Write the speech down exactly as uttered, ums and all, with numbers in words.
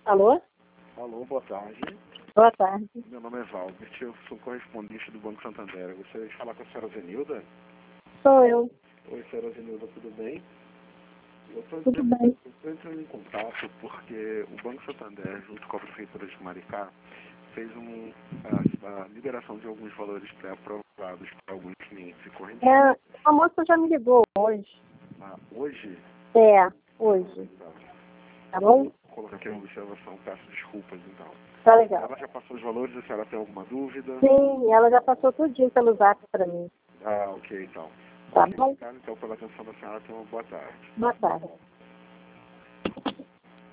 Alô? Alô, boa tarde. Boa tarde. Meu nome é Valbert, eu sou correspondente do Banco Santander. Eu gostaria de falar com a senhora Zenilda? Sou eu. Oi, senhora Zenilda, tudo bem? Eu estou Tudo bem. entrando em contato porque o Banco Santander, junto com a Prefeitura de Maricá, fez um, a, a liberação de alguns valores pré-aprovados para alguns clientes e correntes. É, a moça já me ligou hoje. Ah, hoje? É, hoje. Tá. Tá bom? Vou colocar aqui uma observação, peço desculpas então. Tá legal. Ela já passou os valores, a senhora tem alguma dúvida? Sim, ela já passou tudinho pelo zap pra mim. Ah, ok, então. Tá Ok, bom? obrigado, então, pela atenção da senhora, tenha uma boa tarde. Boa tarde.